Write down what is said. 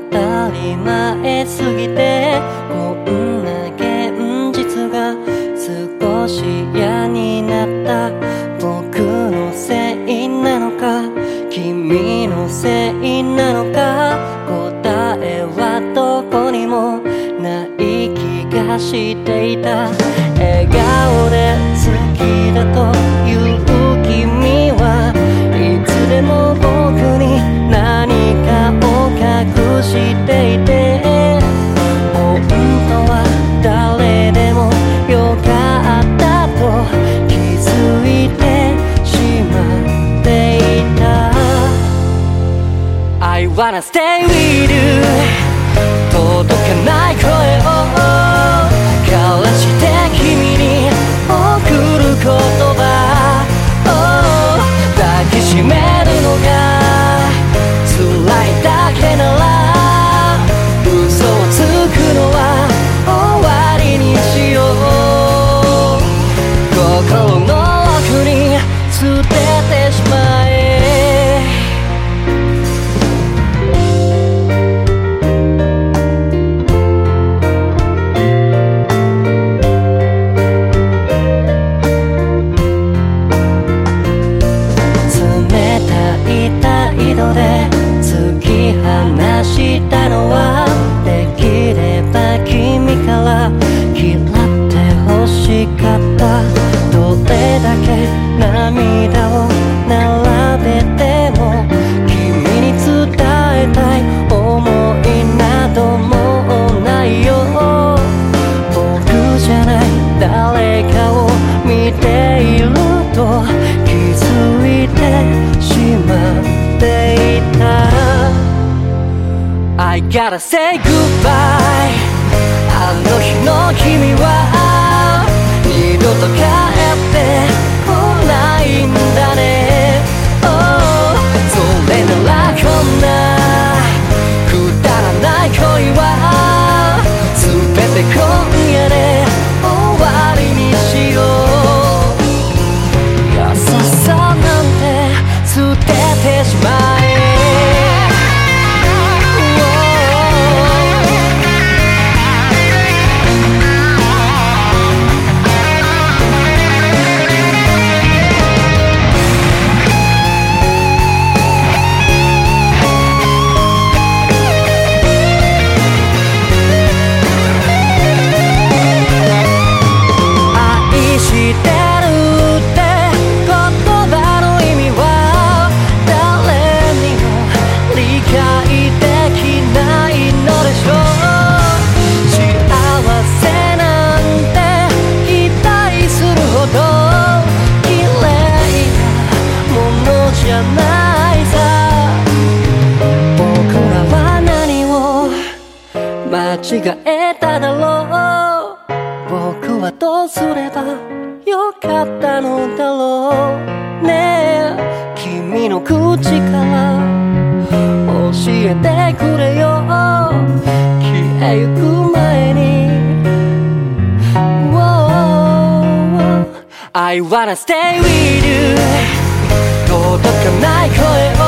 たり前すぎてこんな現実が少し嫌になった。僕のせいなのか君のせいなのか、答えはどこにもない気がしていた。笑顔で好きだという君はいつでも僕に何かを隠していて、本当は誰でもよかったと気づいてしまっていた。 I wanna stay with you 届かない声を交わして君に送る言葉を抱きしめるのが辛いだけなら、嘘をつくのは終わりにしよう。心の奥に捨ててしまえ。突き放したのはできれば君から嫌ってほしかった。どれだけ涙を並べても君に伝えたい思いなどもうないよ。僕じゃない誰かを見ていると気づいてしまうI gotta say goodbye あの日の君は二度と帰ってこないんだね、oh、それならこんなくだらない恋は全て今夜で終わりにしよう。優しさなんて捨ててしまえ。間違えただろう。僕はどうすればよかったのだろうねえ、君の口から教えてくれよ。消えゆく前に、I wanna stay with you 届かない声を